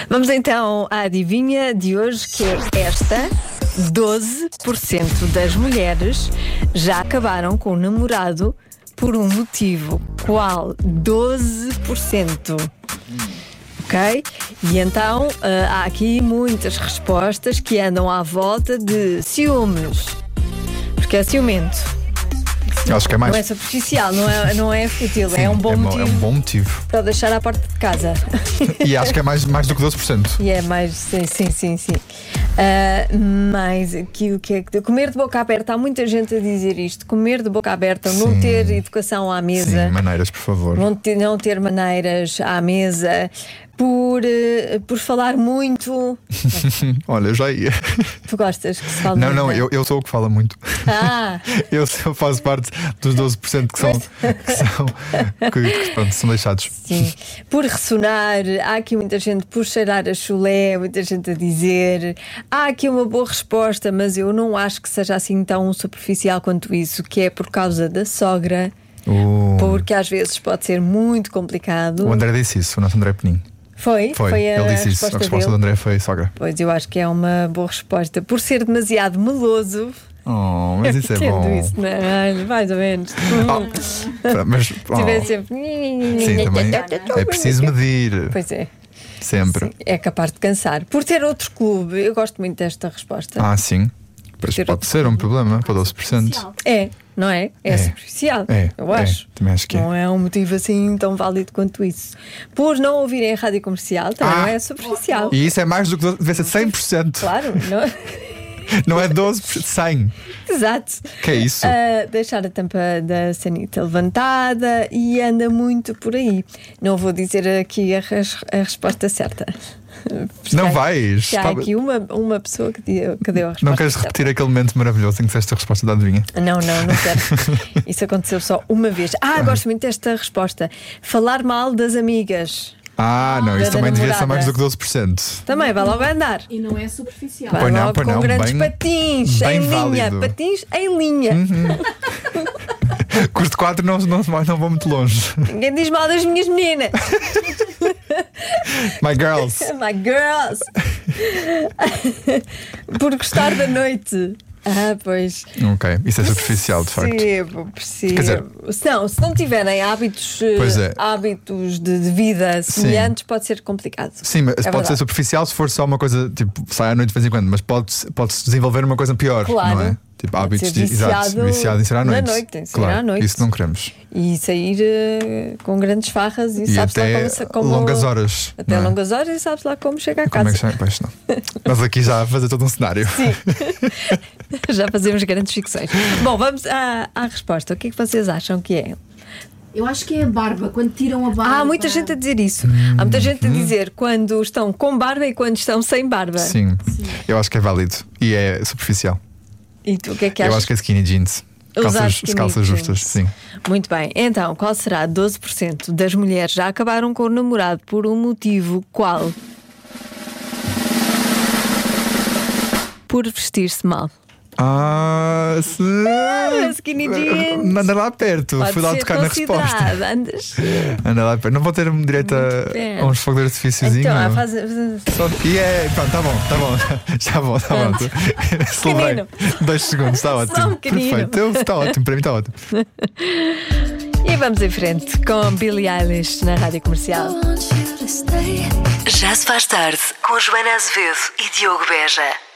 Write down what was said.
Vamos então à adivinha de hoje, que é esta. 12% das mulheres já acabaram com o namorado por um motivo. Qual? 12%. Ok? E então há aqui muitas respostas que andam à volta de ciúmes. Porque é ciumento. Acho que é mais. Não é superficial, não é fútil. Sim, é um bom motivo. É um bom motivo. Para deixar à porta de casa. E acho que é mais do que 12%. E é mais, sim. Mas aqui o que é que. Comer de boca aberta, há muita gente a dizer isto. Comer de boca aberta, não ter educação à mesa. Sim, maneiras, por favor. Não ter maneiras à mesa. Por falar muito. Olha, eu já ia. Tu gostas que se fale muito? Não, eu sou o que fala muito. Eu faço parte dos 12% que são deixados. Sim. Por ressonar, há aqui muita gente por cheirar a chulé, muita gente a dizer. Há aqui uma boa resposta, mas eu não acho que seja assim tão superficial quanto isso, que é por causa da sogra. Porque às vezes pode ser muito complicado. O André disse isso, o nosso André Penin. Foi ele disse isso. A resposta do André foi sogra. Pois eu acho que é uma boa resposta. Por ser demasiado meloso. Mas isso é bom. Isso, não é? Mais ou menos. Mas tiver sempre. Sim, também é preciso medir. Pois é. Sempre. Sim, é capaz de cansar. Por ter outro clube, eu gosto muito desta resposta. Sim. Pois pode ser um problema para 12%. Não é? É superficial. Eu acho. Também acho que não é um motivo assim tão válido quanto isso. Por não ouvirem a rádio comercial, também não é superficial. E isso é mais do que deve ser 100%. Claro, não. Não é 12%, 100%. Exato. Que é isso? Deixar a tampa da sanita levantada e anda muito por aí. Não vou dizer aqui a resposta certa. Não vais. Há aqui uma pessoa que deu a resposta. Não queres repetir aquele momento maravilhoso em que disseste a resposta da adivinha? Não quero. Isso aconteceu só uma vez. Gosto muito desta resposta. Falar mal das amigas. Não, isso também devia ser mais do que 12%. Também vai logo andar. E não é superficial. Vai logo com grandes patins bem em linha. válido. Patins em linha. Curso 4 não vou muito longe. Ninguém diz mal das minhas meninas. My girls. My girls. Por gostar da noite. Pois. Ok, isso é superficial, de facto. Percebo. Quer dizer, se não tiverem hábitos de vida semelhantes, pode ser complicado. Sim, mas pode ser superficial se for só uma coisa, tipo, sai à noite de vez em quando, mas pode-se desenvolver uma coisa pior, claro. Não é? Tipo, hábitos viciado em sair à noite. Claro, à noite. Isso não queremos. E sair com grandes farras e sabes até lá como longas horas. Até longas horas e sabes lá como chega a casa. Pois não. Nós aqui já a fazer todo um cenário. Sim. Já fazemos grandes ficções. Bom, vamos à resposta. O que é que vocês acham que é? Eu acho que é a barba, quando tiram a barba. Há muita gente a dizer isso. Há muita gente a dizer quando estão com barba e quando estão sem barba. Sim. Eu acho que é válido e é superficial. E tu o que é que achas? Eu acho que é skinny jeans. Calças justas, sim. Muito bem, então qual será? 12% das mulheres já acabaram com o namorado por um motivo. Qual? Por vestir-se mal. Skinny jeans. Manda lá perto. Fui lá tocar na resposta. Anda lá perto. Não vou ter direito a uns fogos de artifíciozinho. Então, pronto, tá bom. Está bom. Celebrei 2 segundos, está ótimo. Perfeito, está ótimo, para mim está ótimo. E vamos em frente com Billie Eilish na Rádio Comercial. Já se faz tarde com Joana Azevedo e Diogo Beja.